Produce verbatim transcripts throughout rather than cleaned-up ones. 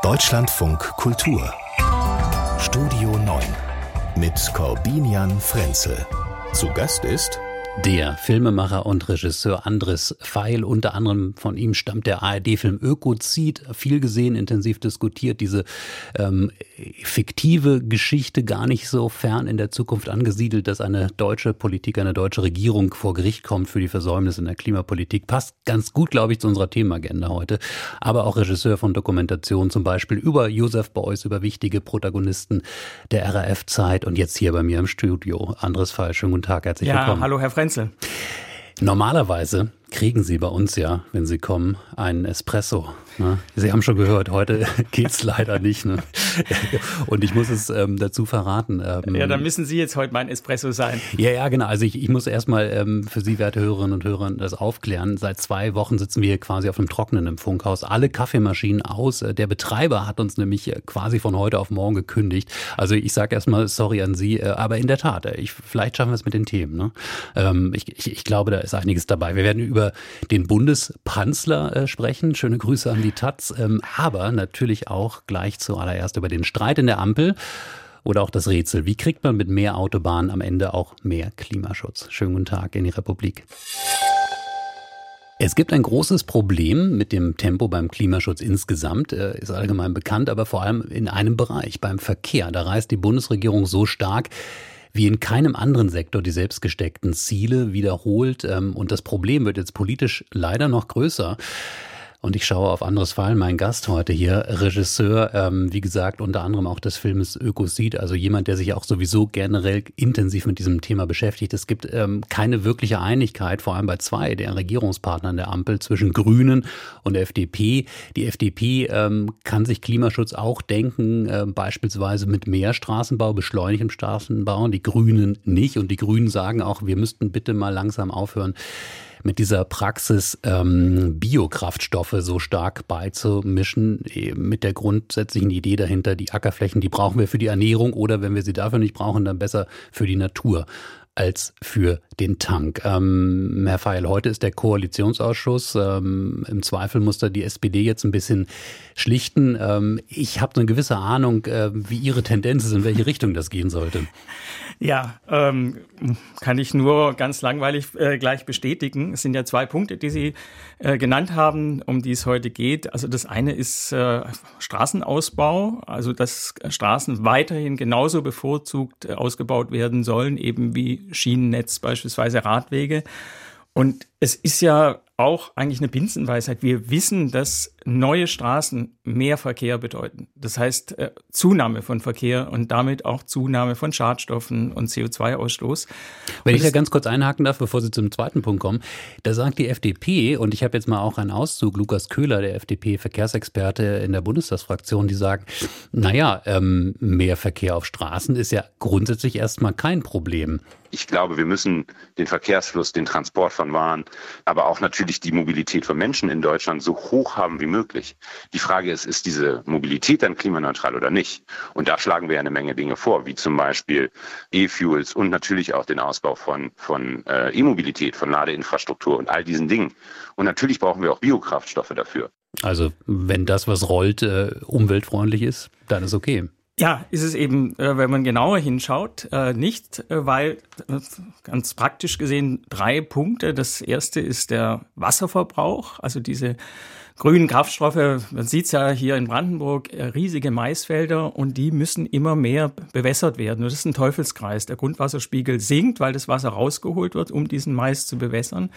Deutschlandfunk Kultur Studio neun mit Corbinian Frenzel. Zu Gast ist der Filmemacher und Regisseur Andres Feil. Unter anderem von ihm stammt der A R D-Film Ökozid. Viel gesehen, intensiv diskutiert. Diese ähm, fiktive Geschichte gar nicht so fern in der Zukunft angesiedelt, dass eine deutsche Politik, eine deutsche Regierung vor Gericht kommt für die Versäumnisse in der Klimapolitik. Passt ganz gut, glaube ich, zu unserer Themenagenda heute. Aber auch Regisseur von Dokumentationen, zum Beispiel über Joseph Beuys, über wichtige Protagonisten der R A F-Zeit. Und jetzt hier bei mir im Studio. Andres Feil, schönen guten Tag, herzlich ja, willkommen. Hallo Herr Frenzel. Normalerweise kriegen Sie bei uns ja, wenn Sie kommen, einen Espresso. Ne? Sie haben schon gehört, heute geht's leider nicht. Ne? Und ich muss es ähm, dazu verraten. Ähm, ja, dann müssen Sie jetzt heute mein Espresso sein. Ja, ja, genau. Also ich, ich muss erstmal ähm, für Sie, werte Hörerinnen und Hörer, das aufklären. Seit zwei Wochen sitzen wir hier quasi auf dem Trockenen im Funkhaus. Alle Kaffeemaschinen aus. Der Betreiber hat uns nämlich quasi von heute auf morgen gekündigt. Also ich sage erstmal sorry an Sie, aber in der Tat, ich, vielleicht schaffen wir es mit den Themen. Ne? Ähm, ich, ich, ich glaube, da ist einiges dabei. Wir werden über den Bundespanzler äh, sprechen. Schöne Grüße an die Taz. Ähm, aber natürlich auch gleich zuallererst über den Streit in der Ampel oder auch das Rätsel. Wie kriegt man mit mehr Autobahnen am Ende auch mehr Klimaschutz? Schönen guten Tag in die Republik. Es gibt ein großes Problem mit dem Tempo beim Klimaschutz insgesamt, äh, ist allgemein bekannt, aber vor allem in einem Bereich, beim Verkehr. Da reißt die Bundesregierung so stark wie in keinem anderen Sektor die selbstgesteckten Ziele wiederholt. Und das Problem wird jetzt politisch leider noch größer. Und ich schaue auf Andres Feil, mein Gast heute hier, Regisseur, ähm, wie gesagt, unter anderem auch des Filmes Ökozid, also jemand, der sich auch sowieso generell intensiv mit diesem Thema beschäftigt. Es gibt ähm, keine wirkliche Einigkeit, vor allem bei zwei der Regierungspartnern der Ampel, zwischen Grünen und der F D P. Die F D P ähm, kann sich Klimaschutz auch denken, äh, beispielsweise mit mehr Straßenbau, beschleunigtem Straßenbau, die Grünen nicht. Und die Grünen sagen auch, wir müssten bitte mal langsam aufhören, mit dieser Praxis ähm, Biokraftstoffe so stark beizumischen, mit der grundsätzlichen Idee dahinter, die Ackerflächen, die brauchen wir für die Ernährung oder wenn wir sie dafür nicht brauchen, dann besser für die Natur als für den Tank. Ähm, Herr Feil, heute ist der Koalitionsausschuss. Ähm, im Zweifel muss da die S P D jetzt ein bisschen schlichten. Ähm, ich habe eine gewisse Ahnung, äh, wie Ihre Tendenz ist, in welche Richtung das gehen sollte. Ja, ähm, kann ich nur ganz langweilig äh, gleich bestätigen. Es sind ja zwei Punkte, die Sie äh, genannt haben, um die es heute geht. Also das eine ist äh, Straßenausbau, also dass Straßen weiterhin genauso bevorzugt äh, ausgebaut werden sollen, eben wie Schienennetz, beispielsweise Radwege. Und es ist ja auch eigentlich eine Binsenweisheit. Wir wissen, dass neue Straßen mehr Verkehr bedeuten. Das heißt äh, Zunahme von Verkehr und damit auch Zunahme von Schadstoffen und C O zwei Ausstoß. Wenn ich da ganz kurz einhaken darf, bevor Sie zum zweiten Punkt kommen, da sagt die F D P, und ich habe jetzt mal auch einen Auszug, Lukas Köhler, der F D P-Verkehrsexperte in der Bundestagsfraktion, die sagt, naja, ähm, mehr Verkehr auf Straßen ist ja grundsätzlich erstmal kein Problem. Ich glaube, wir müssen den Verkehrsfluss, den Transport von Waren, aber auch natürlich die Mobilität von Menschen in Deutschland so hoch haben wie möglich. Die Frage ist, ist diese Mobilität dann klimaneutral oder nicht? Und da schlagen wir ja eine Menge Dinge vor, wie zum Beispiel E-Fuels und natürlich auch den Ausbau von, von äh, E-Mobilität, von Ladeinfrastruktur und all diesen Dingen. Und natürlich brauchen wir auch Biokraftstoffe dafür. Also wenn das, was rollt, äh, umweltfreundlich ist, dann ist okay. Ja, ist es eben, wenn man genauer hinschaut, nicht, weil ganz praktisch gesehen drei Punkte. Das erste ist der Wasserverbrauch, also diese grünen Kraftstoffe. Man sieht es ja hier in Brandenburg, riesige Maisfelder und die müssen immer mehr bewässert werden. Und das ist ein Teufelskreis. Der Grundwasserspiegel sinkt, weil das Wasser rausgeholt wird, um diesen Mais zu bewässern.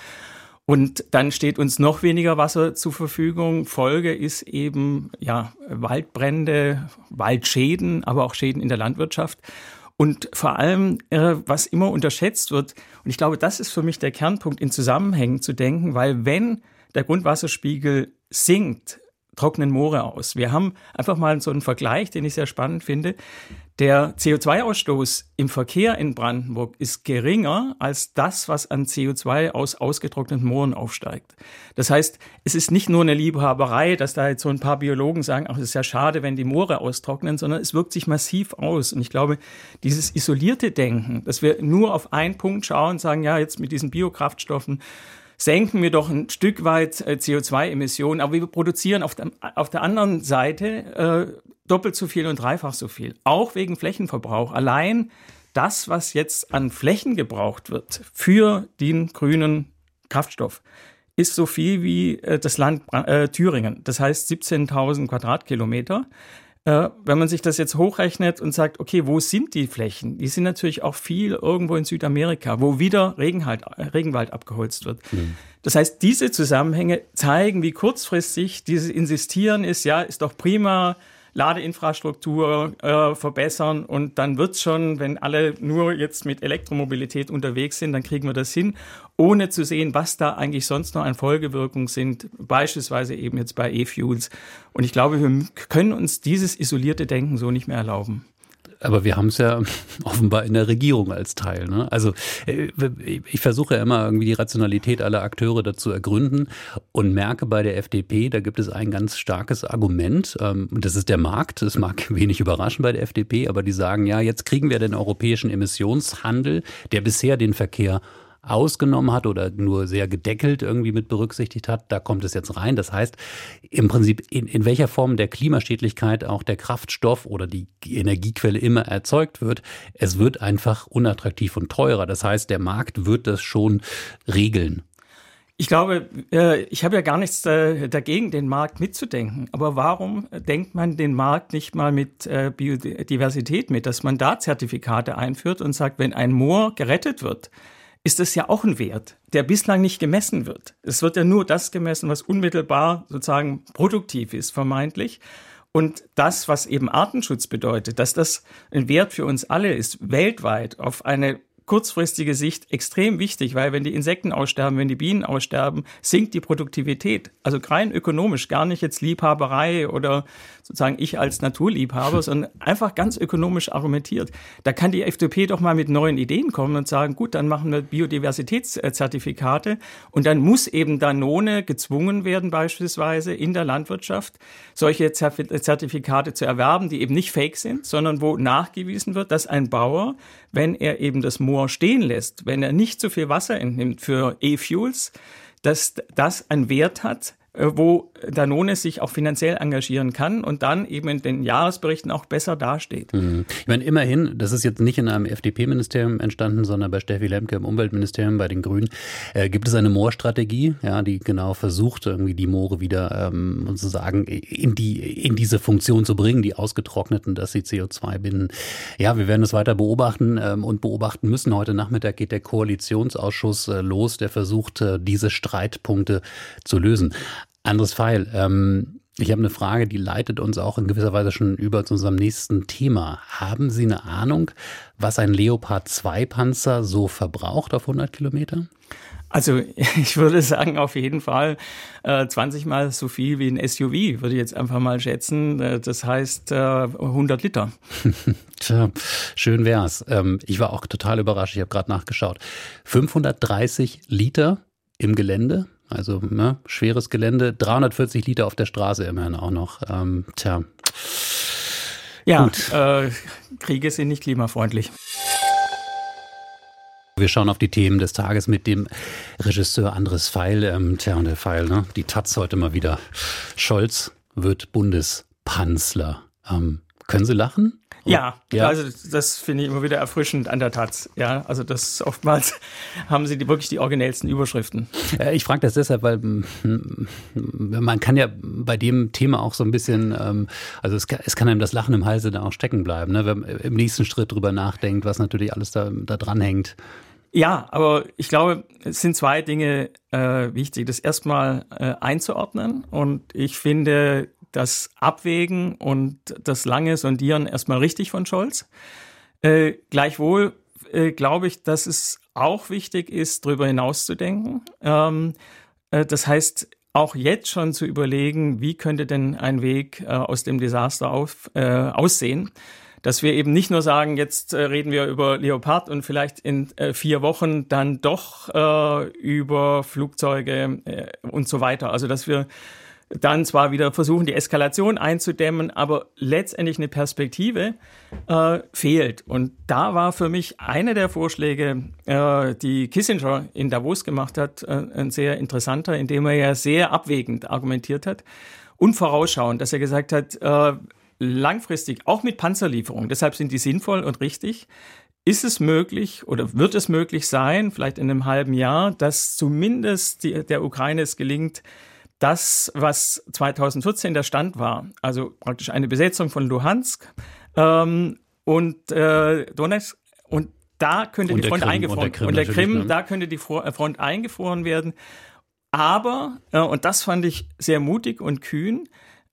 Und dann steht uns noch weniger Wasser zur Verfügung. Folge ist eben ja Waldbrände, Waldschäden, aber auch Schäden in der Landwirtschaft. Und vor allem, äh, was immer unterschätzt wird, und ich glaube, das ist für mich der Kernpunkt, in Zusammenhängen zu denken, weil wenn der Grundwasserspiegel sinkt, trocknen Moore aus. Wir haben einfach mal so einen Vergleich, den ich sehr spannend finde. Der C O zwei Ausstoß im Verkehr in Brandenburg ist geringer als das, was an C O zwei aus ausgetrockneten Mooren aufsteigt. Das heißt, es ist nicht nur eine Liebhaberei, dass da jetzt so ein paar Biologen sagen, ach, es ist ja schade, wenn die Moore austrocknen, sondern es wirkt sich massiv aus. Und ich glaube, dieses isolierte Denken, dass wir nur auf einen Punkt schauen und sagen, ja, jetzt mit diesen Biokraftstoffen senken wir doch ein Stück weit äh, C O zwei Emissionen, aber wir produzieren auf der, auf der anderen Seite äh, doppelt so viel und dreifach so viel, auch wegen Flächenverbrauch. Allein das, was jetzt an Flächen gebraucht wird für den grünen Kraftstoff, ist so viel wie äh, das Land äh, Thüringen. Das heißt siebzehntausend Quadratkilometer. Äh, wenn man sich das jetzt hochrechnet und sagt, okay, wo sind die Flächen? Die sind natürlich auch viel irgendwo in Südamerika, wo wieder Regenwald, Regenwald abgeholzt wird. Mhm. Das heißt, diese Zusammenhänge zeigen, wie kurzfristig dieses Insistieren ist, ja, ist doch prima, Ladeinfrastruktur äh, verbessern und dann wird's schon, wenn alle nur jetzt mit Elektromobilität unterwegs sind, dann kriegen wir das hin, ohne zu sehen, was da eigentlich sonst noch an Folgewirkungen sind, beispielsweise eben jetzt bei E-Fuels. Und ich glaube, wir können uns dieses isolierte Denken so nicht mehr erlauben. Aber wir haben es ja offenbar in der Regierung als Teil. Ne? Also ich versuche ja immer irgendwie die Rationalität aller Akteure dazu ergründen und merke bei der F D P, da gibt es ein ganz starkes Argument. Und das ist der Markt. Das mag wenig überraschen bei der F D P, aber die sagen, ja, jetzt kriegen wir den europäischen Emissionshandel, der bisher den Verkehr ausgenommen hat oder nur sehr gedeckelt irgendwie mit berücksichtigt hat, da kommt es jetzt rein. Das heißt, im Prinzip in, in welcher Form der Klimaschädlichkeit auch der Kraftstoff oder die Energiequelle immer erzeugt wird, es wird einfach unattraktiv und teurer. Das heißt, der Markt wird das schon regeln. Ich glaube, ich habe ja gar nichts dagegen, den Markt mitzudenken. Aber warum denkt man den Markt nicht mal mit Biodiversität mit, dass man da Zertifikate einführt und sagt, wenn ein Moor gerettet wird, ist das ja auch ein Wert, der bislang nicht gemessen wird. Es wird ja nur das gemessen, was unmittelbar sozusagen produktiv ist, vermeintlich. Und das, was eben Artenschutz bedeutet, dass das ein Wert für uns alle ist, weltweit auf eine kurzfristige Sicht extrem wichtig, weil wenn die Insekten aussterben, wenn die Bienen aussterben, sinkt die Produktivität. Also rein ökonomisch, gar nicht jetzt Liebhaberei oder sozusagen ich als Naturliebhaber, sondern einfach ganz ökonomisch argumentiert. Da kann die F D P doch mal mit neuen Ideen kommen und sagen, gut, dann machen wir Biodiversitätszertifikate und dann muss eben Danone gezwungen werden, beispielsweise in der Landwirtschaft solche Zertifikate zu erwerben, die eben nicht fake sind, sondern wo nachgewiesen wird, dass ein Bauer, wenn er eben das Moor stehen lässt, wenn er nicht so viel Wasser entnimmt für E-Fuels, dass das einen Wert hat, wo Danone sich auch finanziell engagieren kann und dann eben in den Jahresberichten auch besser dasteht. Mhm. Ich meine, immerhin, das ist jetzt nicht in einem F D P-Ministerium entstanden, sondern bei Steffi Lemke im Umweltministerium, bei den Grünen, äh, gibt es eine Moorstrategie, ja, die genau versucht, irgendwie die Moore wieder ähm, sozusagen in die in diese Funktion zu bringen, die ausgetrockneten, dass sie C O zwei binden. Ja, wir werden es weiter beobachten ähm, und beobachten müssen. Heute Nachmittag geht der Koalitionsausschuss äh, los, der versucht, äh, diese Streitpunkte zu lösen. Anderes Pfeil. Ähm, ich habe eine Frage, die leitet uns auch in gewisser Weise schon über zu unserem nächsten Thema. Haben Sie eine Ahnung, was ein Leopard zwei Panzer so verbraucht auf hundert Kilometer? Also ich würde sagen, auf jeden Fall äh, zwanzig Mal so viel wie ein S U V, würde ich jetzt einfach mal schätzen. Äh, das heißt äh, hundert Liter. Tja, schön wär's. Ähm, ich war auch total überrascht, ich habe gerade nachgeschaut. fünfhundertdreißig Liter im Gelände. Also ne, schweres Gelände, dreihundertvierzig Liter auf der Straße immerhin auch noch. Ähm, tja. Ja, gut. Äh, Kriege sind nicht klimafreundlich. Wir schauen auf die Themen des Tages mit dem Regisseur Andres Pfeil. Ähm, tja, und der Pfeil, ne? Die Taz heute mal wieder. Scholz wird Bundeskanzler. Ähm, können Sie lachen? Ja, ja, also das finde ich immer wieder erfrischend an der Taz. Ja, also das oftmals haben sie die, wirklich die originellsten Überschriften. Ich frage das deshalb, weil man kann ja bei dem Thema auch so ein bisschen, also es kann, es kann einem das Lachen im Halse da auch stecken bleiben, ne? Wenn man im nächsten Schritt drüber nachdenkt, was natürlich alles da, da dran hängt. Ja, aber ich glaube, es sind zwei Dinge äh, wichtig. Das erstmal äh, einzuordnen und ich finde das Abwägen und das lange Sondieren erstmal richtig von Scholz. Äh, gleichwohl äh, glaube ich, dass es auch wichtig ist, darüber hinaus zu denken. Ähm, äh, das heißt, auch jetzt schon zu überlegen, wie könnte denn ein Weg äh, aus dem Desaster auf, äh, aussehen. Dass wir eben nicht nur sagen, jetzt äh, reden wir über Leopard und vielleicht in äh, vier Wochen dann doch äh, über Flugzeuge äh, und so weiter. Also dass wir dann zwar wieder versuchen, die Eskalation einzudämmen, aber letztendlich eine Perspektive äh, fehlt. Und da war für mich einer der Vorschläge, äh, die Kissinger in Davos gemacht hat, äh, ein sehr interessanter, indem er ja sehr abwägend argumentiert hat und vorausschauend, dass er gesagt hat, äh, langfristig, auch mit Panzerlieferungen, deshalb sind die sinnvoll und richtig, ist es möglich oder wird es möglich sein, vielleicht in einem halben Jahr, dass zumindest die, der Ukraine es gelingt, das, was zweitausendvierzehn der Stand war, also praktisch eine Besetzung von Luhansk ähm, und äh, Donetsk, und da könnte und die Front Krim, eingefroren und der Krim, und der Krim ne? da könnte die Front eingefroren werden. Aber, äh, und das fand ich sehr mutig und kühn,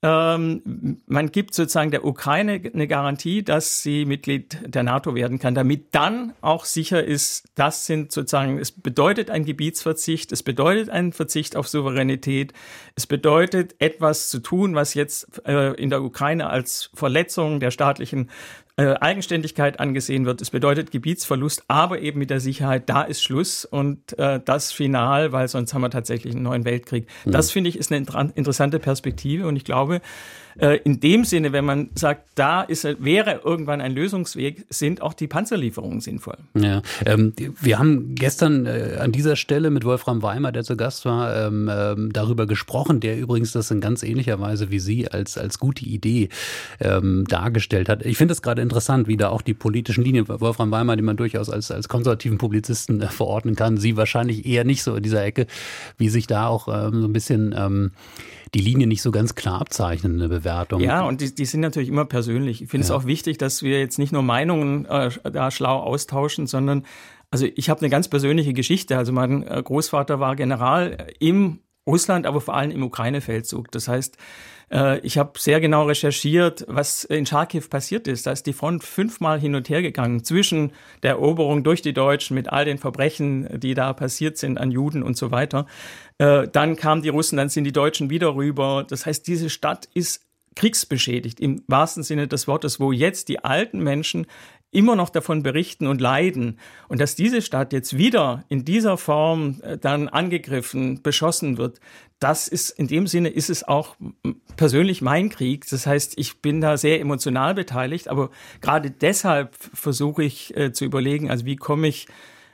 Ähm, man gibt sozusagen der Ukraine eine Garantie, dass sie Mitglied der NATO werden kann, damit dann auch sicher ist, das sind sozusagen, es bedeutet ein Gebietsverzicht, es bedeutet einen Verzicht auf Souveränität, es bedeutet etwas zu tun, was jetzt äh, in der Ukraine als Verletzung der staatlichen äh, Eigenständigkeit angesehen wird. Es bedeutet Gebietsverlust, aber eben mit der Sicherheit, da ist Schluss und äh, das final, weil sonst haben wir tatsächlich einen neuen Weltkrieg. Mhm. Das, finde ich, ist eine interessante Perspektive und ich glaube, äh, in dem Sinne, wenn man sagt, da ist, wäre irgendwann ein Lösungsweg, sind auch die Panzerlieferungen sinnvoll. Ja, ähm, wir haben gestern äh, an dieser Stelle mit Wolfram Weimer, der zu Gast war, ähm, ähm, darüber gesprochen, der übrigens das in ganz ähnlicher Weise wie Sie als, als gute Idee ähm, dargestellt hat. Ich finde es gerade interessant, wie da auch die politischen Linien, Wolfram Weimer, die man durchaus als, als konservativen Publizisten äh, verordnen kann, Sie wahrscheinlich eher nicht so in dieser Ecke, wie sich da auch ähm, so ein bisschen ähm, die Linie nicht so ganz klar abzeichnen, eine Bewertung. Ja, und die, die sind natürlich immer persönlich. Ich finde es ja. auch wichtig, dass wir jetzt nicht nur Meinungen äh, da schlau austauschen, sondern, also ich habe eine ganz persönliche Geschichte. Also mein Großvater war General im Russland, aber vor allem im Ukraine-Feldzug. Das heißt, äh, ich habe sehr genau recherchiert, was in Charkiw passiert ist. Da ist die Front fünfmal hin und her gegangen zwischen der Eroberung durch die Deutschen mit all den Verbrechen, die da passiert sind an Juden und so weiter. Äh, dann kamen die Russen, dann sind die Deutschen wieder rüber. Das heißt, diese Stadt ist kriegsbeschädigt im wahrsten Sinne des Wortes, wo jetzt die alten Menschen immer noch davon berichten und leiden. Und dass diese Stadt jetzt wieder in dieser Form dann angegriffen, beschossen wird, das ist, in dem Sinne ist es auch persönlich mein Krieg. Das heißt, ich bin da sehr emotional beteiligt, aber gerade deshalb versuche ich äh, zu überlegen, also wie komme ich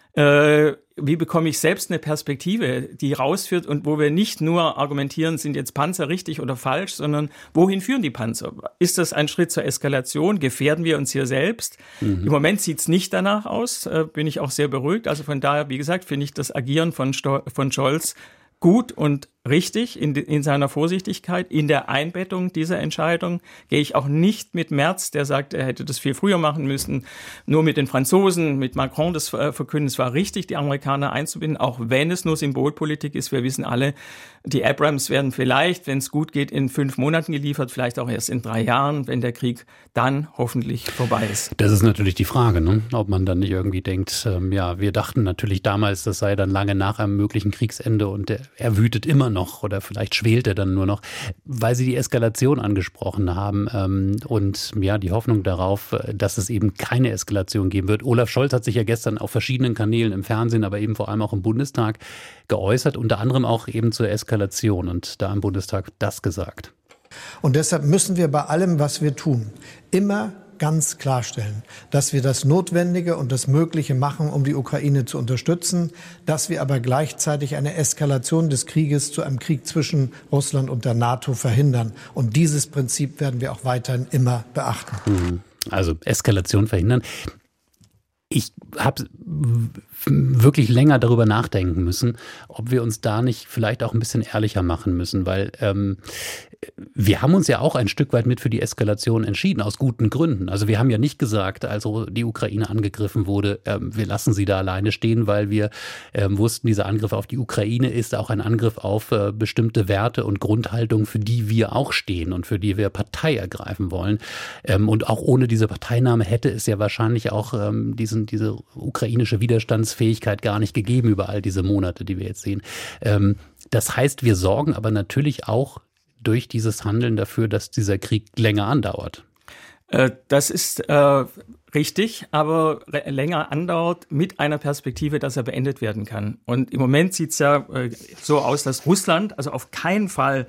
Äh, wie bekomme ich selbst eine Perspektive, die rausführt und wo wir nicht nur argumentieren, sind jetzt Panzer richtig oder falsch, sondern wohin führen die Panzer? Ist das ein Schritt zur Eskalation? Gefährden wir uns hier selbst? Mhm. Im Moment sieht es nicht danach aus, äh, bin ich auch sehr beruhigt. Also von daher, wie gesagt, finde ich das Agieren von, Sto- von Scholz gut und richtig in, in seiner Vorsichtigkeit, in der Einbettung dieser Entscheidung. Gehe ich auch nicht mit Merz, der sagt, er hätte das viel früher machen müssen, nur mit den Franzosen, mit Macron das äh, verkünden. Es war richtig, die Amerikaner einzubinden, auch wenn es nur Symbolpolitik ist. Wir wissen alle, die Abrams werden vielleicht, wenn es gut geht, in fünf Monaten geliefert, vielleicht auch erst in drei Jahren, wenn der Krieg dann hoffentlich vorbei ist. Das ist natürlich die Frage, ne? Ob man dann nicht irgendwie denkt, ähm, ja, wir dachten natürlich damals, das sei dann lange nach einem möglichen Kriegsende und der, er wütet immer noch oder vielleicht schwelt er dann nur noch, weil Sie die Eskalation angesprochen haben ähm, und ja die Hoffnung darauf, dass es eben keine Eskalation geben wird. Olaf Scholz hat sich ja gestern auf verschiedenen Kanälen im Fernsehen, aber eben vor allem auch im Bundestag geäußert, unter anderem auch eben zur Eskalation und da im Bundestag das gesagt. Und deshalb müssen wir bei allem, was wir tun, immer ganz klarstellen, dass wir das Notwendige und das Mögliche machen, um die Ukraine zu unterstützen, dass wir aber gleichzeitig eine Eskalation des Krieges zu einem Krieg zwischen Russland und der NATO verhindern. Und dieses Prinzip werden wir auch weiterhin immer beachten. Also Eskalation verhindern. Ich habe wirklich länger darüber nachdenken müssen, ob wir uns da nicht vielleicht auch ein bisschen ehrlicher machen müssen, weil ähm, wir haben uns ja auch ein Stück weit mit für die Eskalation entschieden, aus guten Gründen. Also wir haben ja nicht gesagt, also die Ukraine angegriffen wurde, ähm, wir lassen sie da alleine stehen, weil wir ähm, wussten, dieser Angriff auf die Ukraine ist auch ein Angriff auf äh, bestimmte Werte und Grundhaltungen, für die wir auch stehen und für die wir Partei ergreifen wollen. Ähm, und auch ohne diese Parteinahme hätte es ja wahrscheinlich auch ähm, diesen, diese ukrainische Widerstandsfähigkeit gar nicht gegeben über all diese Monate, die wir jetzt sehen. Ähm, das heißt, wir sorgen aber natürlich auch durch dieses Handeln dafür, dass dieser Krieg länger andauert. Äh, das ist äh, richtig, aber re- länger andauert mit einer Perspektive, dass er beendet werden kann. Und im Moment sieht es ja äh, so aus, dass Russland also auf keinen Fall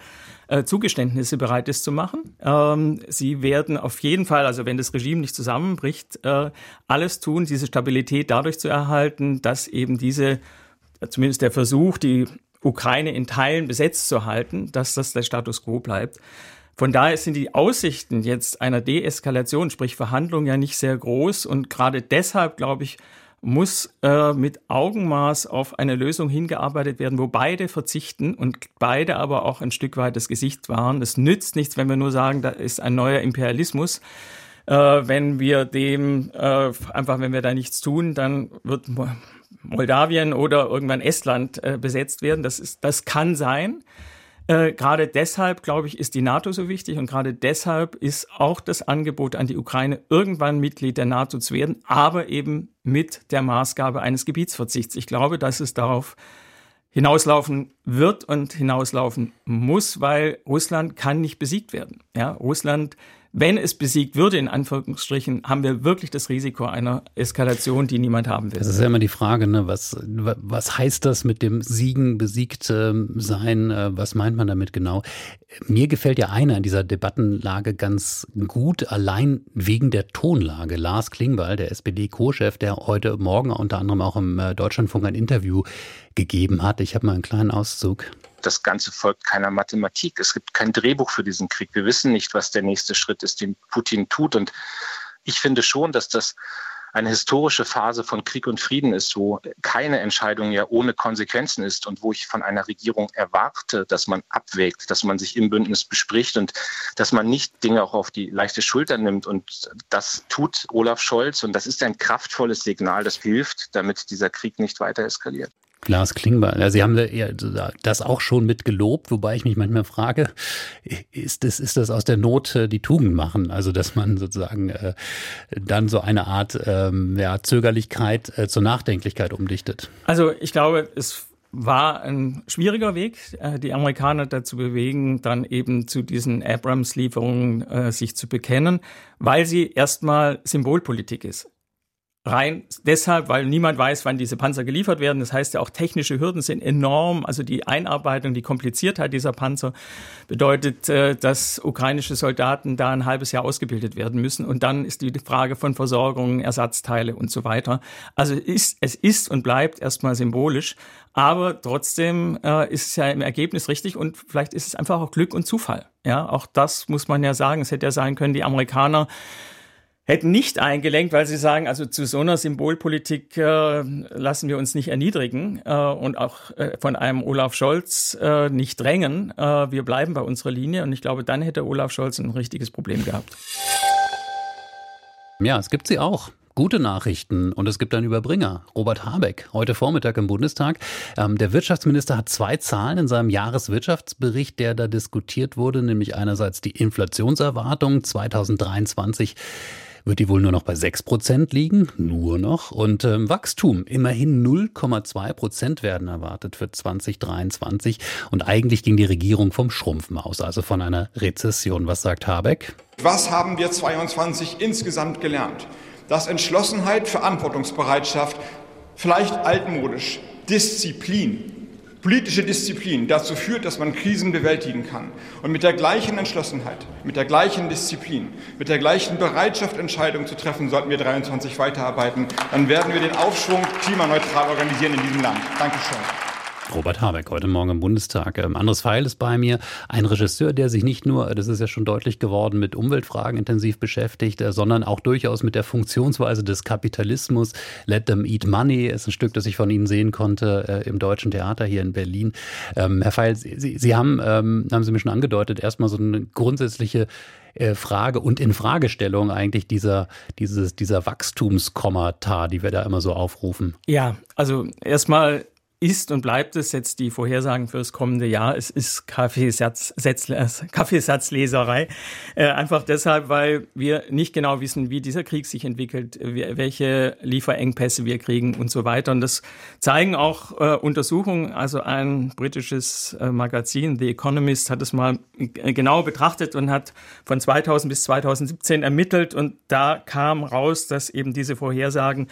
äh, Zugeständnisse bereit ist zu machen. Ähm, sie werden auf jeden Fall, also wenn das Regime nicht zusammenbricht, äh, alles tun, diese Stabilität dadurch zu erhalten, dass eben diese, zumindest der Versuch, die Ukraine in Teilen besetzt zu halten, dass das der Status quo bleibt. Von daher sind die Aussichten jetzt einer Deeskalation, sprich Verhandlungen, ja nicht sehr groß. Und gerade deshalb, glaube ich, muss äh, mit Augenmaß auf eine Lösung hingearbeitet werden, wo beide verzichten und beide aber auch ein Stück weit das Gesicht wahren. Es nützt nichts, wenn wir nur sagen, da ist ein neuer Imperialismus. Äh, wenn wir dem äh, einfach, wenn wir da nichts tun, dann wird Moldawien oder irgendwann Estland äh, besetzt werden. Das ist, das kann sein. Äh, gerade deshalb, glaube ich, ist die NATO so wichtig und gerade deshalb ist auch das Angebot an die Ukraine, irgendwann Mitglied der NATO zu werden, aber eben mit der Maßgabe eines Gebietsverzichts. Ich glaube, dass es darauf hinauslaufen wird und hinauslaufen muss, weil Russland kann nicht besiegt werden. Ja, Russland, wenn es besiegt würde, in Anführungsstrichen, haben wir wirklich das Risiko einer Eskalation, die niemand haben will. Das ist ja immer die Frage, ne? was, was heißt das mit dem Siegen, besiegt äh, sein? Äh, was meint man damit genau? Mir gefällt ja einer in dieser Debattenlage ganz gut, allein wegen der Tonlage. Lars Klingbeil, der S P D-Co-Chef, der heute Morgen unter anderem auch im äh, Deutschlandfunk ein Interview gegeben hat. Ich habe mal einen kleinen Auszug. Das Ganze folgt keiner Mathematik. Es gibt kein Drehbuch für diesen Krieg. Wir wissen nicht, was der nächste Schritt ist, den Putin tut. Und ich finde schon, dass das eine historische Phase von Krieg und Frieden ist, wo keine Entscheidung ja ohne Konsequenzen ist und wo ich von einer Regierung erwarte, dass man abwägt, dass man sich im Bündnis bespricht und dass man nicht Dinge auch auf die leichte Schulter nimmt. Und das tut Olaf Scholz. Und das ist ein kraftvolles Signal, das hilft, damit dieser Krieg nicht weiter eskaliert. Lars Klingbeil, ja, Sie haben das auch schon mit gelobt, wobei ich mich manchmal frage, ist das, ist das aus der Not die Tugend machen? Also, dass man sozusagen äh, dann so eine Art ähm, ja, Zögerlichkeit äh, zur Nachdenklichkeit umdichtet? Also, ich glaube, es war ein schwieriger Weg, äh, die Amerikaner dazu bewegen, dann eben zu diesen Abrams-Lieferungen äh, sich zu bekennen, weil sie erstmal Symbolpolitik ist. Rein deshalb, weil niemand weiß, wann diese Panzer geliefert werden. Das heißt ja auch, technische Hürden sind enorm. Also die Einarbeitung, die Kompliziertheit dieser Panzer bedeutet, dass ukrainische Soldaten da ein halbes Jahr ausgebildet werden müssen. Und dann ist die Frage von Versorgung, Ersatzteile und so weiter. Also ist, es ist und bleibt erstmal symbolisch. Aber trotzdem äh, ist es ja im Ergebnis richtig und vielleicht ist es einfach auch Glück und Zufall. Ja, auch das muss man ja sagen. Es hätte ja sein können, die Amerikaner hätten nicht eingelenkt, weil sie sagen, also zu so einer Symbolpolitik äh, lassen wir uns nicht erniedrigen äh, und auch äh, von einem Olaf Scholz äh, nicht drängen. Äh, wir bleiben bei unserer Linie und ich glaube, dann hätte Olaf Scholz ein richtiges Problem gehabt. Ja, es gibt sie auch. Gute Nachrichten und es gibt einen Überbringer, Robert Habeck, heute Vormittag im Bundestag. Ähm, der Wirtschaftsminister hat zwei Zahlen in seinem Jahreswirtschaftsbericht, der da diskutiert wurde, nämlich einerseits die Inflationserwartung zweitausenddreiundzwanzig wird die wohl nur noch bei sechs Prozent liegen, nur noch. Und ähm, Wachstum, immerhin null Komma zwei Prozent werden erwartet für zweitausenddreiundzwanzig. Und eigentlich ging die Regierung vom Schrumpfen aus, also von einer Rezession. Was sagt Habeck? Was haben wir zweiundzwanzig insgesamt gelernt? Dass Entschlossenheit, Verantwortungsbereitschaft, vielleicht altmodisch, Disziplin, politische Disziplin dazu führt, dass man Krisen bewältigen kann. Und mit der gleichen Entschlossenheit, mit der gleichen Disziplin, mit der gleichen Bereitschaft, Entscheidungen zu treffen, sollten wir dreiundzwanzig weiterarbeiten. Dann werden wir den Aufschwung klimaneutral organisieren in diesem Land. Dankeschön. Robert Habeck, heute Morgen im Bundestag. Ähm, anderes Pfeil ist bei mir ein Regisseur, der sich nicht nur, das ist ja schon deutlich geworden, mit Umweltfragen intensiv beschäftigt, äh, sondern auch durchaus mit der Funktionsweise des Kapitalismus. Let Them Eat Money ist ein Stück, das ich von Ihnen sehen konnte äh, im Deutschen Theater hier in Berlin. Ähm, Herr Pfeil, Sie, Sie haben, ähm, haben Sie mir schon angedeutet, erstmal so eine grundsätzliche äh, Frage und Infragestellung eigentlich dieser, dieses, dieser Wachstumskommata, die wir da immer so aufrufen. Ja, also erstmal ist und bleibt es jetzt die Vorhersagen für das kommende Jahr. Es ist Kaffeesatz, Kaffeesatzleserei. Äh, einfach deshalb, weil wir nicht genau wissen, wie dieser Krieg sich entwickelt, welche Lieferengpässe wir kriegen und so weiter. Und das zeigen auch äh, Untersuchungen. Also ein britisches äh, Magazin, The Economist, hat es mal äh, genau betrachtet und hat von zweitausend bis zweitausendsiebzehn ermittelt. Und da kam raus, dass eben diese Vorhersagen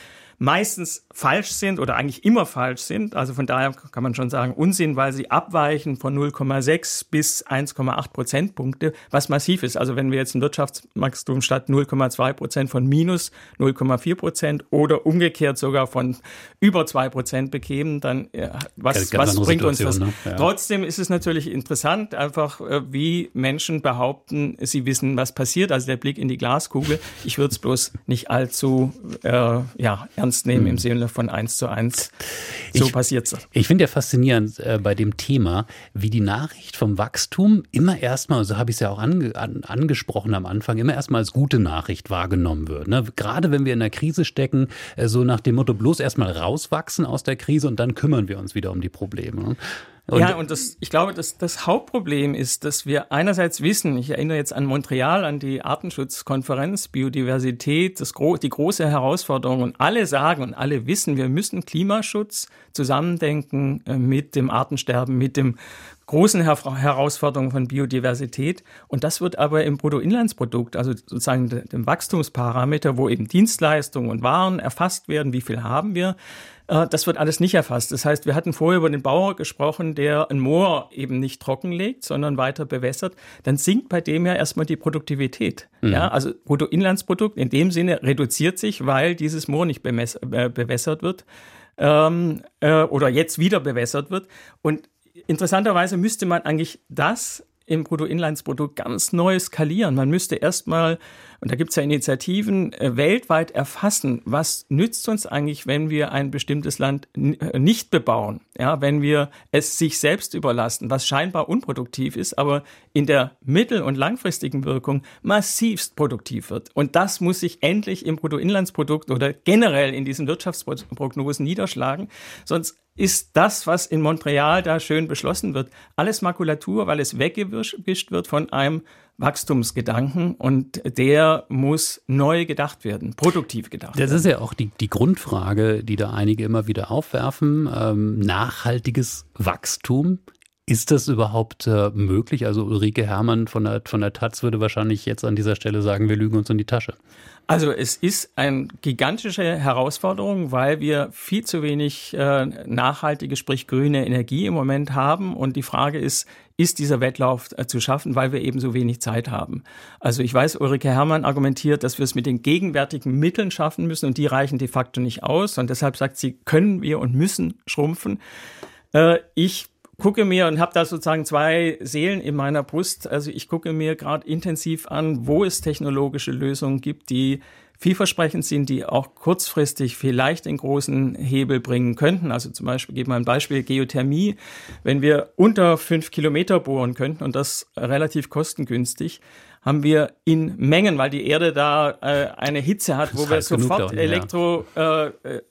meistens falsch sind oder eigentlich immer falsch sind. Also von daher kann man schon sagen Unsinn, weil sie abweichen von null Komma sechs bis eins Komma acht Prozentpunkte, was massiv ist. Also wenn wir jetzt ein Wirtschaftswachstum statt null Komma zwei Prozent von minus null Komma vier Prozent oder umgekehrt sogar von über zwei Prozent bekämen, dann ja, was, was bringt uns das? Ne? Ja. Trotzdem ist es natürlich interessant, einfach wie Menschen behaupten, sie wissen, was passiert. Also der Blick in die Glaskugel. Ich würde es bloß nicht allzu äh, ja, ernst nehmen hm. im Sinne von eins zu eins. So passiert es. Ich finde ja faszinierend äh, bei dem Thema, wie die Nachricht vom Wachstum immer erstmal, so habe ich es ja auch ange, an, angesprochen am Anfang, immer erstmal als gute Nachricht wahrgenommen wird. Ne? Gerade wenn wir in der Krise stecken, äh, so nach dem Motto, bloß erstmal rauswachsen aus der Krise und dann kümmern wir uns wieder um die Probleme. Ne? Und ja, und das, ich glaube, das, das Hauptproblem ist, dass wir einerseits wissen, ich erinnere jetzt an Montreal, an die Artenschutzkonferenz, Biodiversität, das, die große Herausforderung, und alle sagen und alle wissen, wir müssen Klimaschutz zusammendenken mit dem Artensterben, mit dem großen Her- Herausforderungen von Biodiversität. Und das wird aber im Bruttoinlandsprodukt, also sozusagen dem Wachstumsparameter, wo eben Dienstleistungen und Waren erfasst werden, wie viel haben wir, das wird alles nicht erfasst. Das heißt, wir hatten vorher über den Bauer gesprochen, der ein Moor eben nicht trockenlegt, sondern weiter bewässert. Dann sinkt bei dem ja erstmal die Produktivität. Mhm. Ja, also Bruttoinlandsprodukt in dem Sinne reduziert sich, weil dieses Moor nicht bemess- äh, bewässert wird ähm, äh, oder jetzt wieder bewässert wird. Und interessanterweise müsste man eigentlich das im Bruttoinlandsprodukt ganz neu skalieren. Man müsste erstmal, und da gibt es ja Initiativen, äh, weltweit erfassen, was nützt uns eigentlich, wenn wir ein bestimmtes Land n- nicht bebauen, ja, wenn wir es sich selbst überlassen, was scheinbar unproduktiv ist, aber in der mittel- und langfristigen Wirkung massivst produktiv wird. Und das muss sich endlich im Bruttoinlandsprodukt oder generell in diesen Wirtschaftsprognosen niederschlagen, sonst ist das, was in Montreal da schön beschlossen wird, alles Makulatur, weil es weggewischt wird von einem Wachstumsgedanken, und der muss neu gedacht werden, produktiv gedacht werden. Das ist ja auch die, die Grundfrage, die da einige immer wieder aufwerfen. Ähm, nachhaltiges Wachstum. Ist das überhaupt äh, möglich? Also Ulrike Herrmann von der, von der Taz würde wahrscheinlich jetzt an dieser Stelle sagen, wir lügen uns in die Tasche. Also es ist eine gigantische Herausforderung, weil wir viel zu wenig äh, nachhaltige, sprich grüne Energie im Moment haben. Und die Frage ist, ist dieser Wettlauf äh, zu schaffen, weil wir eben so wenig Zeit haben. Also ich weiß, Ulrike Herrmann argumentiert, dass wir es mit den gegenwärtigen Mitteln schaffen müssen, und die reichen de facto nicht aus. Und deshalb sagt sie, können wir und müssen schrumpfen. Äh, ich gucke mir und habe da sozusagen zwei Seelen in meiner Brust. Also ich gucke mir gerade intensiv an, wo es technologische Lösungen gibt, die vielversprechend sind, die auch kurzfristig vielleicht den großen Hebel bringen könnten. Also zum Beispiel, gebe mal ein Beispiel, Geothermie. Wenn wir unter fünf Kilometer bohren könnten, und das relativ kostengünstig, haben wir in Mengen, weil die Erde da äh, eine Hitze hat, wo wir sofort Elektro, äh,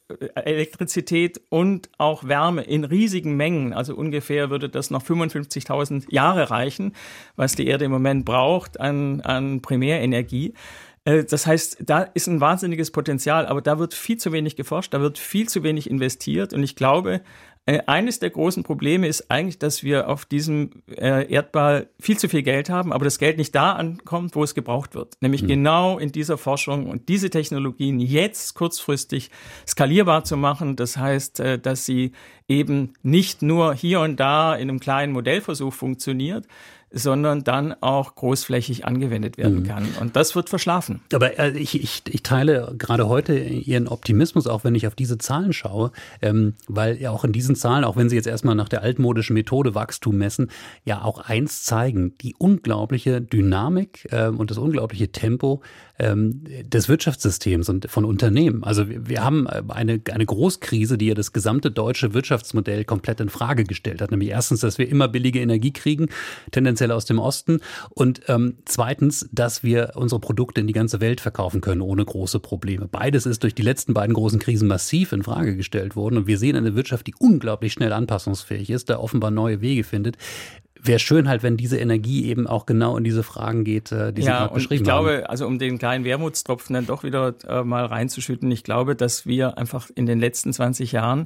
Elektrizität und auch Wärme in riesigen Mengen, also ungefähr würde das noch fünfundfünfzigtausend Jahre reichen, was die Erde im Moment braucht an, an Primärenergie. Das heißt, da ist ein wahnsinniges Potenzial, aber da wird viel zu wenig geforscht, da wird viel zu wenig investiert, und ich glaube, eines der großen Probleme ist eigentlich, dass wir auf diesem Erdball viel zu viel Geld haben, aber das Geld nicht da ankommt, wo es gebraucht wird. Nämlich mhm. genau in dieser Forschung, und diese Technologien jetzt kurzfristig skalierbar zu machen. Das heißt, dass sie eben nicht nur hier und da in einem kleinen Modellversuch funktioniert, sondern dann auch großflächig angewendet werden mhm. kann. Und das wird verschlafen. Aber äh, ich, ich, ich teile gerade heute Ihren Optimismus, auch wenn ich auf diese Zahlen schaue, ähm, weil ja auch in diesen Zahlen, auch wenn Sie jetzt erstmal nach der altmodischen Methode Wachstum messen, ja auch eins zeigen: die unglaubliche Dynamik ähm, und das unglaubliche Tempo ähm, des Wirtschaftssystems und von Unternehmen. Also wir, wir haben eine, eine Großkrise, die ja das gesamte deutsche Wirtschaftsmodell komplett in Frage gestellt hat. Nämlich erstens, dass wir immer billige Energie kriegen, tendenziell aus dem Osten, und ähm, zweitens, dass wir unsere Produkte in die ganze Welt verkaufen können ohne große Probleme. Beides ist durch die letzten beiden großen Krisen massiv in Frage gestellt worden, und wir sehen eine Wirtschaft, die unglaublich schnell anpassungsfähig ist, da offenbar neue Wege findet. Wäre schön halt, wenn diese Energie eben auch genau in diese Fragen geht, die Sie ja, gerade beschrieben ich haben. glaube, also um den kleinen Wermutstropfen dann doch wieder äh, mal reinzuschütten, ich glaube, dass wir einfach in den letzten zwanzig Jahren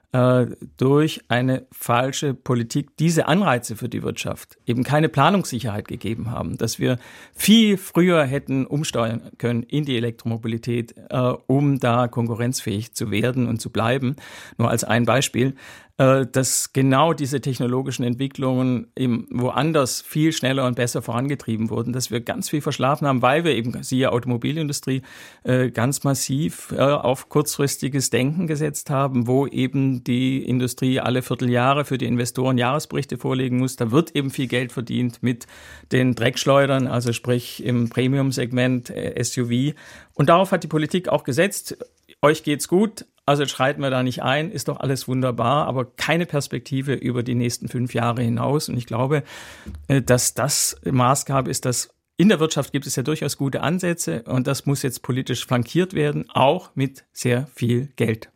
durch eine falsche Politik diese Anreize für die Wirtschaft eben keine Planungssicherheit gegeben haben, dass wir viel früher hätten umsteuern können in die Elektromobilität, äh, um da konkurrenzfähig zu werden und zu bleiben. Nur als ein Beispiel, äh, dass genau diese technologischen Entwicklungen eben woanders viel schneller und besser vorangetrieben wurden, dass wir ganz viel verschlafen haben, weil wir eben, siehe Automobilindustrie, äh, ganz massiv äh, auf kurzfristiges Denken gesetzt haben, wo eben die Industrie alle Vierteljahre für die Investoren Jahresberichte vorlegen muss. Da wird eben viel Geld verdient mit den Dreckschleudern, also sprich im Premium-Segment äh, S U V. Und darauf hat die Politik auch gesetzt, euch geht's gut, also schreiten wir da nicht ein, ist doch alles wunderbar, aber keine Perspektive über die nächsten fünf Jahre hinaus. Und ich glaube, äh, dass das Maßgabe ist, dass in der Wirtschaft gibt es ja durchaus gute Ansätze und das muss jetzt politisch flankiert werden, auch mit sehr viel Geld.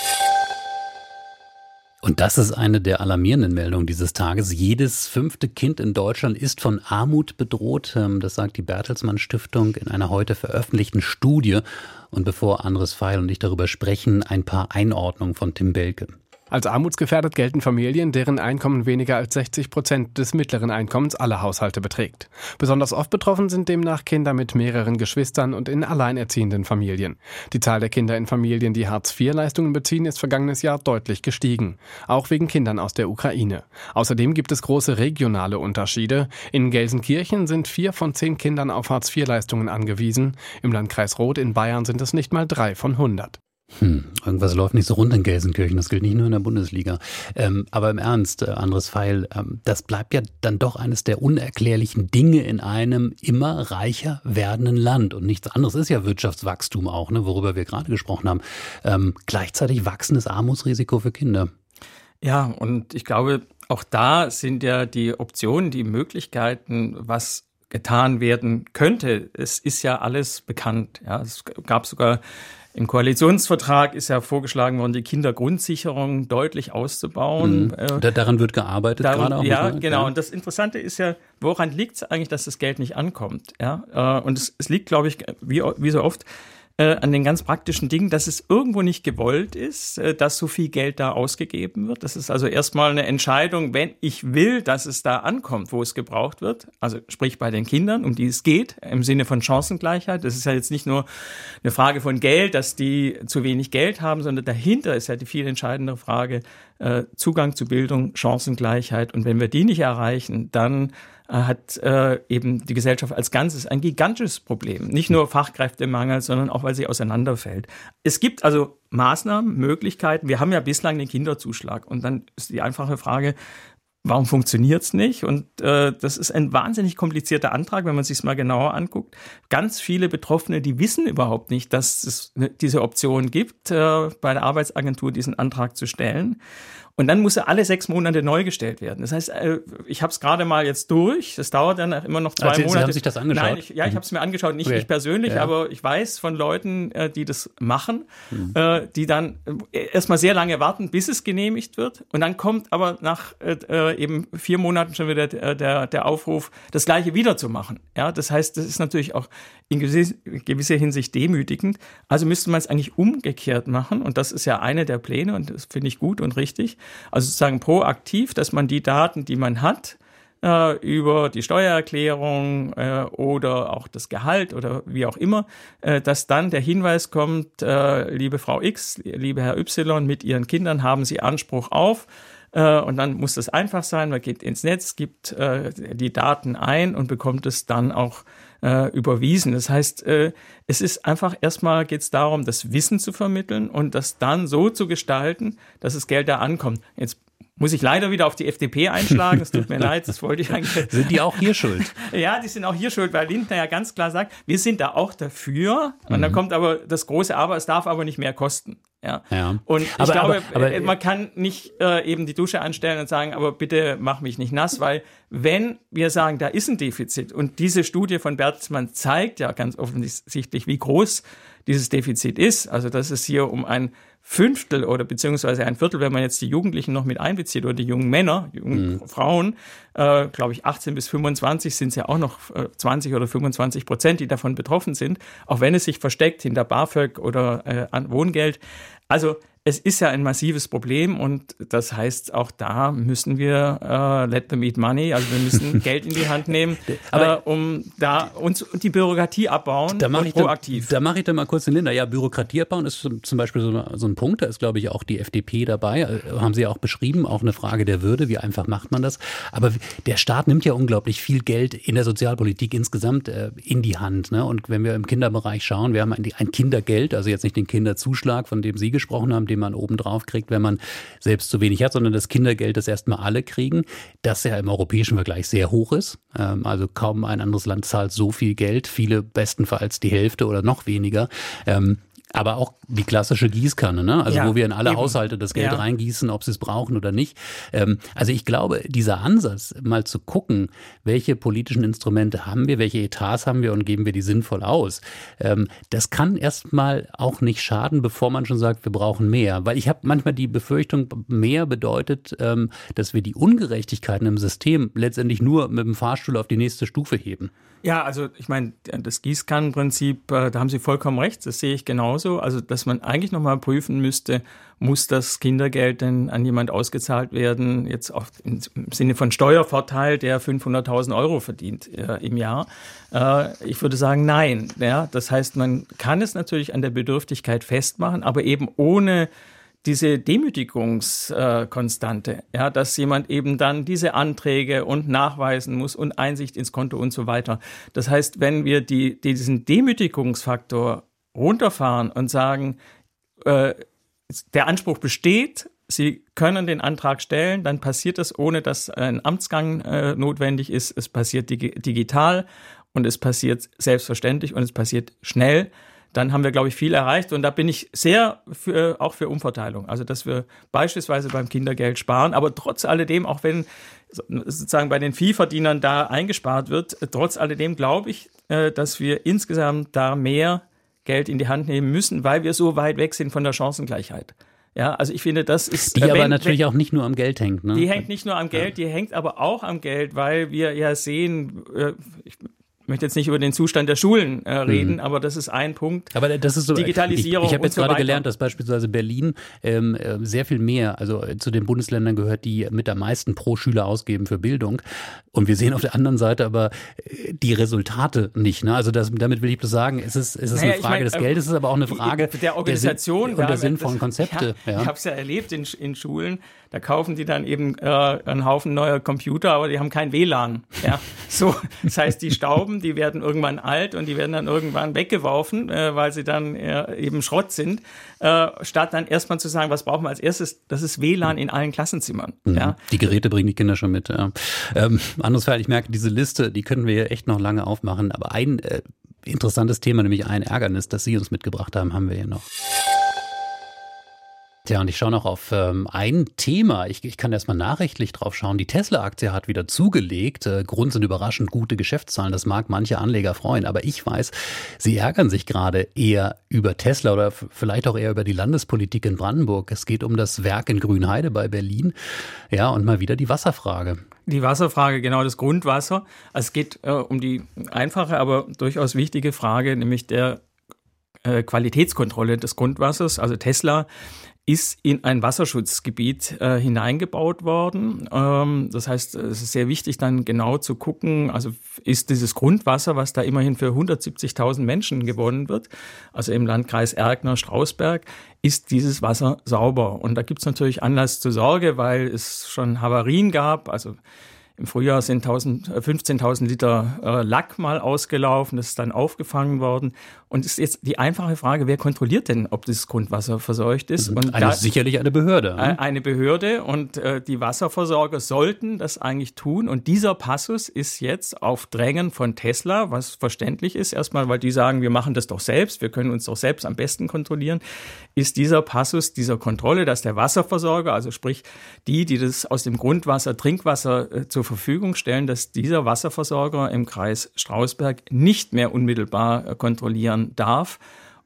Und das ist eine der alarmierenden Meldungen dieses Tages. Jedes fünfte Kind in Deutschland ist von Armut bedroht. Das sagt die Bertelsmann Stiftung in einer heute veröffentlichten Studie. Und bevor Andres Feil und ich darüber sprechen, ein paar Einordnungen von Tim Belke. Als armutsgefährdet gelten Familien, deren Einkommen weniger als sechzig Prozent des mittleren Einkommens aller Haushalte beträgt. Besonders oft betroffen sind demnach Kinder mit mehreren Geschwistern und in alleinerziehenden Familien. Die Zahl der Kinder in Familien, die Hartz vier Leistungen beziehen, ist vergangenes Jahr deutlich gestiegen. Auch wegen Kindern aus der Ukraine. Außerdem gibt es große regionale Unterschiede. In Gelsenkirchen sind vier von zehn Kindern auf Hartz vier Leistungen angewiesen. Im Landkreis Roth in Bayern sind es nicht mal drei von hundert. Hm, irgendwas läuft nicht so rund in Gelsenkirchen, das gilt nicht nur in der Bundesliga. Ähm, aber im Ernst, äh, Andres Feil, ähm, das bleibt ja dann doch eines der unerklärlichen Dinge in einem immer reicher werdenden Land. Und nichts anderes ist ja Wirtschaftswachstum auch, ne, worüber wir gerade gesprochen haben. Ähm, gleichzeitig wachsendes Armutsrisiko für Kinder. Ja, und ich glaube, auch da sind ja die Optionen, die Möglichkeiten, was getan werden könnte. Es ist ja alles bekannt. Ja, es gab sogar im Koalitionsvertrag ist ja vorgeschlagen worden, die Kindergrundsicherung deutlich auszubauen. Mhm. Äh, daran wird gearbeitet daran, gerade auch. Ja, genau. Ja. Und das Interessante ist ja, woran liegt es eigentlich, dass das Geld nicht ankommt? Ja, äh, und es, es liegt, glaube ich, wie, wie so oft, äh, an den ganz praktischen Dingen, dass es irgendwo nicht gewollt ist, äh, dass so viel Geld da ausgegeben wird. Das ist also erstmal eine Entscheidung, wenn ich will, dass es da ankommt, wo es gebraucht wird. Also sprich bei den Kindern, um die es geht, im Sinne von Chancengleichheit. Das ist ja jetzt nicht nur eine Frage von Geld, dass die zu wenig Geld haben, sondern dahinter ist ja die viel entscheidende Frage, äh, Zugang zu Bildung, Chancengleichheit. Und wenn wir die nicht erreichen, dann hat äh, eben die Gesellschaft als Ganzes ein gigantisches Problem. Nicht nur Fachkräftemangel, sondern auch, weil sie auseinanderfällt. Es gibt also Maßnahmen, Möglichkeiten. Wir haben ja bislang den Kinderzuschlag. Und dann ist die einfache Frage, warum funktioniert es nicht? Und äh, das ist ein wahnsinnig komplizierter Antrag, wenn man sich es mal genauer anguckt. Ganz viele Betroffene, die wissen überhaupt nicht, dass es diese Option gibt, äh, bei der Arbeitsagentur diesen Antrag zu stellen. Und dann muss er alle sechs Monate neu gestellt werden. Das heißt, ich habe es gerade mal jetzt durch. Das dauert dann immer noch zwei also, Monate. Sie haben sich das angeschaut? Nein, ich, ja, ich habe es mir angeschaut. Nicht okay. ich persönlich, ja. aber ich weiß von Leuten, die das machen, mhm. die dann erstmal sehr lange warten, bis es genehmigt wird. Und dann kommt aber nach äh, eben vier Monaten schon wieder der, der, der Aufruf, das Gleiche wieder zu machen. Ja, das heißt, das ist natürlich auch in gewisser Hinsicht demütigend. Also müsste man es eigentlich umgekehrt machen. Und das ist ja eine der Pläne und das finde ich gut und richtig. Also sozusagen proaktiv, dass man die Daten, die man hat, äh, über die Steuererklärung äh, oder auch das Gehalt oder wie auch immer, äh, dass dann der Hinweis kommt, äh, liebe Frau X, liebe Herr Y, mit Ihren Kindern haben Sie Anspruch auf. Äh, und dann muss das einfach sein, man geht ins Netz, gibt äh, die Daten ein und bekommt es dann auch äh, überwiesen. Das heißt, äh, es ist einfach, erstmal geht es darum, das Wissen zu vermitteln und das dann so zu gestalten, dass das Geld da ankommt. Jetzt muss ich leider wieder auf die F D P einschlagen, es tut mir leid, das wollte ich eigentlich. Sind die auch hier schuld? Ja, die sind auch hier schuld, weil Lindner ja ganz klar sagt, wir sind da auch dafür. Und mhm. dann kommt aber das große Aber, es darf aber nicht mehr kosten. Ja. ja. Und ich aber, glaube, aber, aber, man kann nicht äh, eben die Dusche anstellen und sagen, aber bitte mach mich nicht nass, weil wenn wir sagen, da ist ein Defizit und diese Studie von Bertelsmann zeigt ja ganz offensichtlich, wie groß dieses Defizit ist, also dass es hier um ein Fünftel oder beziehungsweise ein Viertel, wenn man jetzt die Jugendlichen noch mit einbezieht oder die jungen Männer, jungen mhm. Frauen, äh, glaube ich achtzehn bis fünfundzwanzig sind es ja auch noch äh, zwanzig oder fünfundzwanzig Prozent, die davon betroffen sind, auch wenn es sich versteckt hinter BAföG oder äh, an Wohngeld. Also es ist ja ein massives Problem und das heißt, auch da müssen wir uh, let them eat money, also wir müssen Geld in die Hand nehmen, aber, uh, um da uns die Bürokratie abbauen da und ich proaktiv. Da, da mache ich dann mal kurz den Linder. Ja, Bürokratie abbauen ist zum Beispiel so, so ein Punkt, da ist, glaube ich, auch die F D P dabei, haben Sie ja auch beschrieben, auch eine Frage der Würde, wie einfach macht man das? Aber der Staat nimmt ja unglaublich viel Geld in der Sozialpolitik insgesamt äh, in die Hand, ne? Und wenn wir im Kinderbereich schauen, wir haben ein, ein Kindergeld, also jetzt nicht den Kinderzuschlag, von dem Sie gesprochen haben, den man oben drauf kriegt, wenn man selbst zu wenig hat, sondern das Kindergeld, das erstmal alle kriegen, das ja im europäischen Vergleich sehr hoch ist. Ähm, also kaum ein anderes Land zahlt so viel Geld, viele bestenfalls die Hälfte oder noch weniger. Ähm, Aber auch die klassische Gießkanne, ne? Also ja, wo wir in alle eben. Haushalte das Geld ja. reingießen, ob sie es brauchen oder nicht. Ähm, also ich glaube, dieser Ansatz, mal zu gucken, welche politischen Instrumente haben wir, welche Etats haben wir und geben wir die sinnvoll aus, ähm, das kann erstmal auch nicht schaden, bevor man schon sagt, wir brauchen mehr. Weil ich habe manchmal die Befürchtung, mehr bedeutet, ähm, dass wir die Ungerechtigkeiten im System letztendlich nur mit dem Fahrstuhl auf die nächste Stufe heben. Ja, also ich meine, das Gießkannenprinzip, da haben Sie vollkommen recht, das sehe ich genauso. Also, dass man eigentlich nochmal prüfen müsste, muss das Kindergeld denn an jemand ausgezahlt werden, jetzt auch im Sinne von Steuervorteil, der fünfhunderttausend Euro verdient äh, im Jahr. Äh, ich würde sagen, nein. Ja? Das heißt, man kann es natürlich an der Bedürftigkeit festmachen, aber eben ohne diese Demütigungskonstante, äh, ja, dass jemand eben dann diese Anträge und nachweisen muss und Einsicht ins Konto und so weiter. Das heißt, wenn wir die, diesen Demütigungsfaktor runterfahren und sagen, äh, der Anspruch besteht, Sie können den Antrag stellen, dann passiert das, ohne dass ein Amtsgang äh, notwendig ist. Es passiert dig- digital und es passiert selbstverständlich und es passiert schnell. Dann haben wir, glaube ich, viel erreicht. Und da bin ich sehr für, auch für Umverteilung. Also, dass wir beispielsweise beim Kindergeld sparen, aber trotz alledem, auch wenn sozusagen bei den Vielverdienern da eingespart wird, trotz alledem glaube ich, dass wir insgesamt da mehr Geld in die Hand nehmen müssen, weil wir so weit weg sind von der Chancengleichheit. Ja, also ich finde, das ist... Die wenn, aber natürlich wenn, auch nicht nur am Geld hängt, ne? Die hängt nicht nur am Geld, ja. die hängt aber auch am Geld, weil wir ja sehen... Ich, Ich möchte jetzt nicht über den Zustand der Schulen äh, reden, mhm. aber das ist ein Punkt. Aber das ist so, Digitalisierung. Ich, ich habe jetzt so gerade weiter. gelernt, dass beispielsweise Berlin ähm, sehr viel mehr, also zu den Bundesländern gehört, die mit am meisten pro Schüler ausgeben für Bildung. Und wir sehen auf der anderen Seite aber die Resultate nicht. Ne? Also das, damit will ich bloß sagen, es ist, es ist naja, eine Frage ich mein, des Geldes, es ist aber auch eine Frage der Organisation der, und der sinnvollen Konzepte. Ja, ja. Ich habe es ja erlebt in, in Schulen. Da kaufen die dann eben äh, einen Haufen neuer Computer, aber die haben kein W L A N. Ja, so. Das heißt, die stauben, die werden irgendwann alt und die werden dann irgendwann weggeworfen, äh, weil sie dann äh, eben Schrott sind. Äh, statt dann erstmal zu sagen, was brauchen wir als erstes? Das ist W L A N in allen Klassenzimmern. Mhm. Ja. Die Geräte bringen die Kinder schon mit. Ja. Ähm, anderes Fall, ich merke, diese Liste, die können wir echt noch lange aufmachen. Aber ein äh, interessantes Thema, nämlich ein Ärgernis, das Sie uns mitgebracht haben, haben wir hier noch. Tja, und ich schaue noch auf ähm, ein Thema. Ich, ich kann erstmal nachrichtlich drauf schauen. Die Tesla-Aktie hat wieder zugelegt. Äh, Grund sind überraschend gute Geschäftszahlen. Das mag manche Anleger freuen. Aber ich weiß, sie ärgern sich gerade eher über Tesla oder f- vielleicht auch eher über die Landespolitik in Brandenburg. Es geht um das Werk in Grünheide bei Berlin. Ja, und mal wieder die Wasserfrage. Die Wasserfrage, genau, das Grundwasser. Also es geht äh, um die einfache, aber durchaus wichtige Frage, nämlich der äh, Qualitätskontrolle des Grundwassers. Also Tesla ist in ein Wasserschutzgebiet äh, hineingebaut worden. Ähm, das heißt, es ist sehr wichtig, dann genau zu gucken, also ist dieses Grundwasser, was da immerhin für hundertsiebzigtausend Menschen gewonnen wird, also im Landkreis Erkner-Strausberg, ist dieses Wasser sauber? Und da gibt es natürlich Anlass zur Sorge, weil es schon Havarien gab, also im Frühjahr sind fünfzehntausend Liter äh, Lack mal ausgelaufen, das ist dann aufgefangen worden. Und es ist jetzt die einfache Frage, wer kontrolliert denn, ob das Grundwasser verseucht ist? Und eine, da, sicherlich eine Behörde. Ne? Eine Behörde und äh, die Wasserversorger sollten das eigentlich tun. Und dieser Passus ist jetzt auf Drängen von Tesla, was verständlich ist, erstmal, weil die sagen, wir machen das doch selbst, wir können uns doch selbst am besten kontrollieren, ist dieser Passus dieser Kontrolle, dass der Wasserversorger, also sprich die, die das aus dem Grundwasser, Trinkwasser äh, zur Verfügung stellen, dass dieser Wasserversorger im Kreis Strausberg nicht mehr unmittelbar kontrollieren darf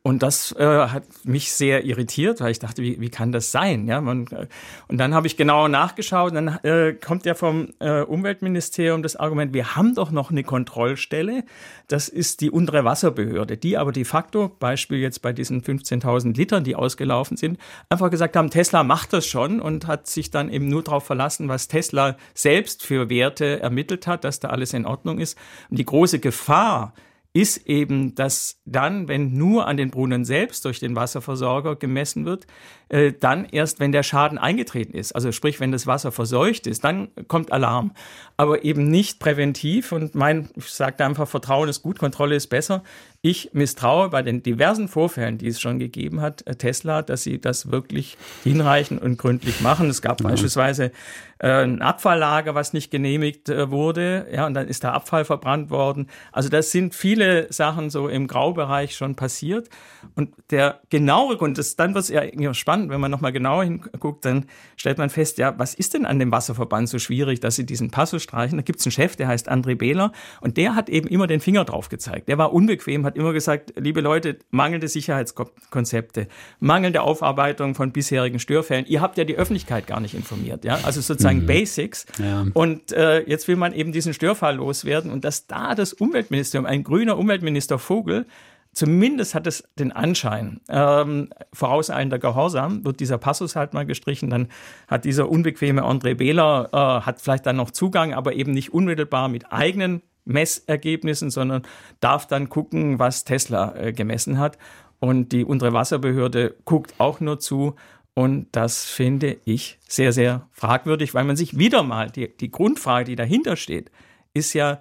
Und das äh, hat mich sehr irritiert, weil ich dachte, wie, wie kann das sein? Ja, man, äh, und dann habe ich genauer nachgeschaut. Und dann äh, kommt ja vom äh, Umweltministerium das Argument, wir haben doch noch eine Kontrollstelle. Das ist die untere Wasserbehörde, die aber de facto, Beispiel jetzt bei diesen fünfzehntausend Litern, die ausgelaufen sind, einfach gesagt haben, Tesla macht das schon und hat sich dann eben nur darauf verlassen, was Tesla selbst für Werte ermittelt hat, dass da alles in Ordnung ist. Und die große Gefahr ist eben, dass dann, wenn nur an den Brunnen selbst durch den Wasserversorger gemessen wird, äh, dann erst, wenn der Schaden eingetreten ist, also sprich, wenn das Wasser verseucht ist, dann kommt Alarm. Aber eben nicht präventiv und mein, ich sage einfach, Vertrauen ist gut, Kontrolle ist besser. Ich misstraue bei den diversen Vorfällen, die es schon gegeben hat, Tesla, dass sie das wirklich hinreichend und gründlich machen. Es gab mhm. beispielsweise äh, ein Abfalllager, was nicht genehmigt äh, wurde, ja, und dann ist der Abfall verbrannt worden. Also das sind viele Sachen so im Graubereich schon passiert. Und der genaue Grund, das, dann wird es ja spannend, wenn man nochmal genauer hinguckt, dann stellt man fest, ja, was ist denn an dem Wasserverband so schwierig, dass sie diesen Passus streichen? Da gibt es einen Chef, der heißt André Behler und der hat eben immer den Finger drauf gezeigt. Der war unbequem, hat immer gesagt, liebe Leute, mangelnde Sicherheitskonzepte, mangelnde Aufarbeitung von bisherigen Störfällen. Ihr habt ja die Öffentlichkeit gar nicht informiert, ja, also sozusagen mhm. Basics. Ja. Und äh, jetzt will man eben diesen Störfall loswerden und dass da das Umweltministerium, ein grüner Umweltminister Vogel, zumindest hat es den Anschein, ähm, vorauseilender Gehorsam, wird dieser Passus halt mal gestrichen, dann hat dieser unbequeme André Behler, äh, hat vielleicht dann noch Zugang, aber eben nicht unmittelbar mit eigenen Messergebnissen, sondern darf dann gucken, was Tesla äh, gemessen hat. Und die untere Wasserbehörde guckt auch nur zu. Und das finde ich sehr, sehr fragwürdig, weil man sich wieder mal, die, die Grundfrage, die dahinter steht, ist ja,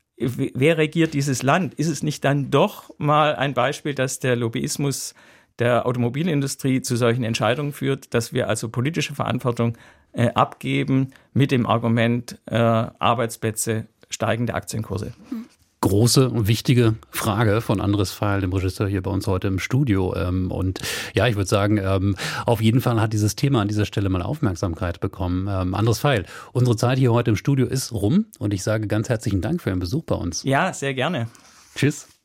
wer regiert dieses Land? Ist es nicht dann doch mal ein Beispiel, dass der Lobbyismus der Automobilindustrie zu solchen Entscheidungen führt, dass wir also politische Verantwortung äh, abgeben mit dem Argument äh, Arbeitsplätze, steigende Aktienkurse? Große und wichtige Frage von Andres Pfeil, dem Regisseur hier bei uns heute im Studio. Und ja, ich würde sagen, auf jeden Fall hat dieses Thema an dieser Stelle mal Aufmerksamkeit bekommen. Andres Pfeil, unsere Zeit hier heute im Studio ist rum und ich sage ganz herzlichen Dank für Ihren Besuch bei uns. Ja, sehr gerne. Tschüss.